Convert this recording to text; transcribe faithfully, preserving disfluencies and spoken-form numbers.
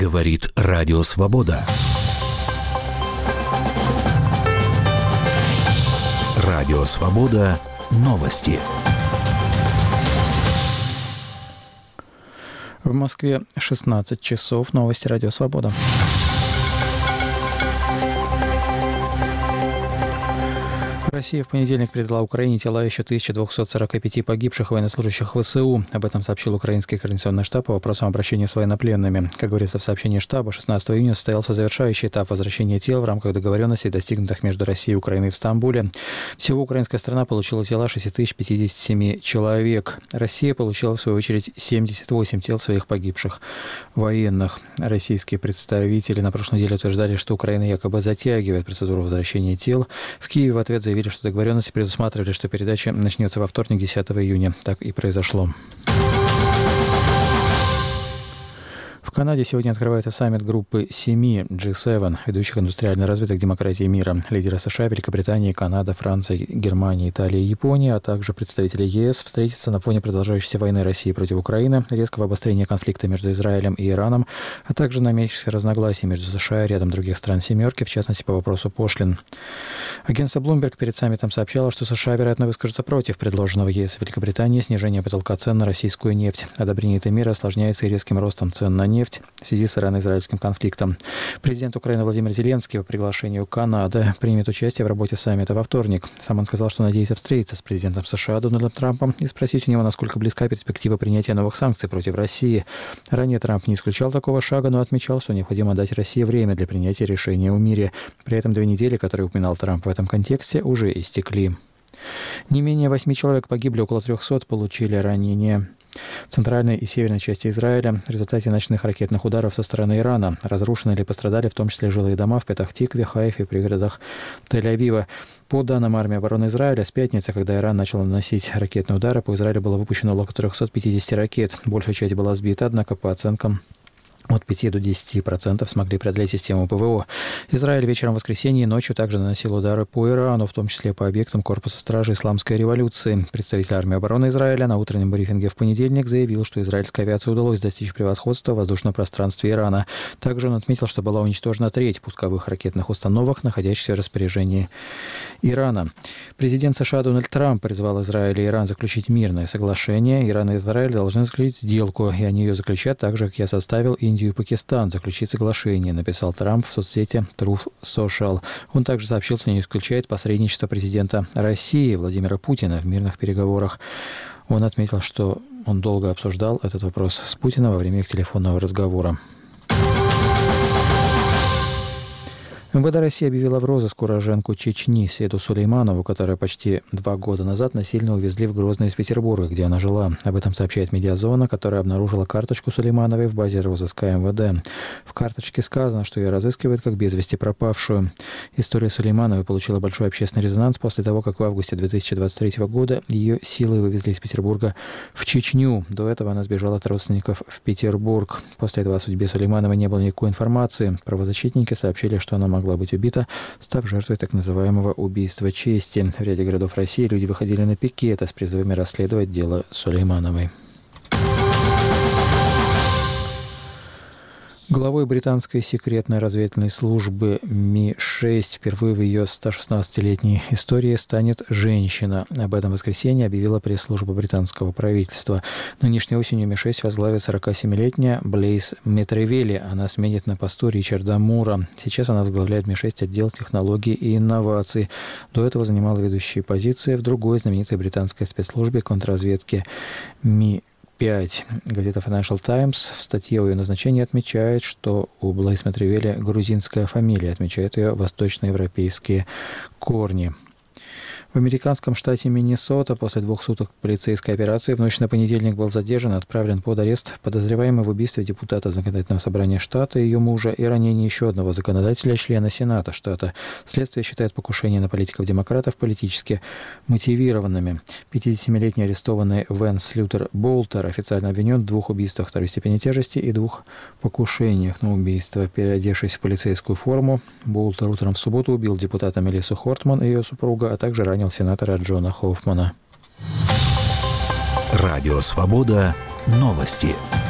Говорит Радио Свобода. Радио Свобода. Новости. В Москве шестнадцать часов. Новости Радио Свобода. Россия в понедельник передала Украине тела еще тысячи двухсот сорока пяти погибших военнослужащих ВСУ. Об этом сообщил Украинский координационный штаб по вопросам обращения с военнопленными. Как говорится в сообщении штаба, шестнадцатого июня состоялся завершающий этап возвращения тел в рамках договоренностей, достигнутых между Россией и Украиной в Стамбуле. Всего украинская страна получила тела шесть тысяч пятьдесят семь человек. Россия получила, в свою очередь, семьдесят восемь тел своих погибших военных. Российские представители на прошлой неделе утверждали, что Украина якобы затягивает процедуру возвращения тел. В Киеве в ответ заявили, что договоренности предусматривали, что передача начнется во вторник, десятого июня. Так и произошло. В Канаде сегодня открывается саммит группы семи джи семь, ведущих индустриально развитых демократий мира. Лидеры США, Великобритании, Канада, Франция, Германия, Италия и Япония, а также представители ЕС встретятся на фоне продолжающейся войны России против Украины, резкого обострения конфликта между Израилем и Ираном, а также намечившихся разногласий между США и рядом других стран «семерки», в частности, по вопросу пошлин. Агентство Bloomberg перед саммитом сообщало, что США, вероятно, выскажутся против предложенного ЕС и Великобритании снижения потолка цен на российскую нефть. Одобрение этой меры осложняется и резким ростом цен на нефть в связи с ирано-израильским конфликтом. Президент Украины Владимир Зеленский по приглашению Канады примет участие в работе саммита во вторник. Сам он сказал, что надеется встретиться с президентом США Дональдом Трампом и спросить у него, насколько близка перспектива принятия новых санкций против России. Ранее Трамп не исключал такого шага, но отмечал, что необходимо дать России время для принятия решения о мире. При этом две недели, которые упоминал Трамп в этом контексте, уже истекли. Не менее восьми человек погибли, около трехсот получили ранения. В центральной и северной части Израиля в результате ночных ракетных ударов со стороны Ирана разрушены или пострадали в том числе жилые дома в Петах-Тикве, Хайфе и пригородах Тель-Авива. По данным армии обороны Израиля, с пятницы, когда Иран начал наносить ракетные удары, по Израилю было выпущено около трехсот пятидесяти ракет. Большая часть была сбита, однако, по оценкам, от пяти до десяти процентов смогли преодолеть систему ПВО. Израиль вечером в воскресенье и ночью также наносил удары по Ирану, в том числе по объектам Корпуса стражи Исламской революции. Представитель армии обороны Израиля на утреннем брифинге в понедельник заявил, что израильской авиации удалось достичь превосходства в воздушном пространстве Ирана. Также он отметил, что была уничтожена треть пусковых ракетных установок, находящихся в распоряжении Ирана. Президент США Дональд Трамп призвал Израиль и Иран заключить мирное соглашение. Иран и Израиль должны заключить сделку, и они ее заключат так же, как я составил и Индию и Пакистан заключить соглашение, написал Трамп в соцсети Truth Social. Он также сообщил, что не исключает посредничество президента России Владимира Путина в мирных переговорах. Он отметил, что он долго обсуждал этот вопрос с Путиным во время их телефонного разговора. МВД России объявила в розыск уроженку Чечни Седу Сулейманову, которую почти два года назад насильно увезли в Грозный из Петербурга, где она жила. Об этом сообщает Медиазона, которая обнаружила карточку Сулеймановой в базе розыска МВД. В карточке сказано, что ее разыскивают как без вести пропавшую. История Сулеймановой получила большой общественный резонанс после того, как в августе две тысячи двадцать третьего года ее силой вывезли из Петербурга в Чечню. До этого она сбежала от родственников в Петербург. После этого о судьбе Сулеймановой не было никакой информации. Правозащитники сообщили, что она могла могла быть убита, став жертвой так называемого убийства чести. В ряде городов России люди выходили на пикеты с призывами расследовать дело Сулеймановой. Главой британской секретной разведывательной службы Ми шесть впервые в ее сто шестнадцатилетней истории станет женщина. Об этом в воскресенье объявила пресс-служба британского правительства. Нынешней осенью Ми шесть возглавит сорокасемилетняя Блейз Метревели. Она сменит на посту Ричарда Мура. Сейчас она возглавляет Ми шесть отдел технологий и инноваций. До этого занимала ведущие позиции в другой знаменитой британской спецслужбе контрразведки Ми пять. Газета Financial Times в статье о ее назначении отмечает, что у Блейз Метревели грузинская фамилия, отмечают ее восточноевропейские корни. В американском штате Миннесота после двух суток полицейской операции в ночь на понедельник был задержан и отправлен под арест подозреваемый в убийстве депутата Законодательного собрания штата, ее мужа и ранении еще одного законодателя, члена Сената штата. Следствие считает покушение на политиков-демократов политически мотивированными. пятидесятисемилетний арестованный Вэнс Лютер Болтер официально обвинен в двух убийствах второй степени тяжести и двух покушениях на убийство. Переодевшись в полицейскую форму, Болтер утром в субботу убил депутата Мелиссу Хортман и ее супруга, а также ранил сенатора Джона Хоффмана. Радио Свобода. Новости.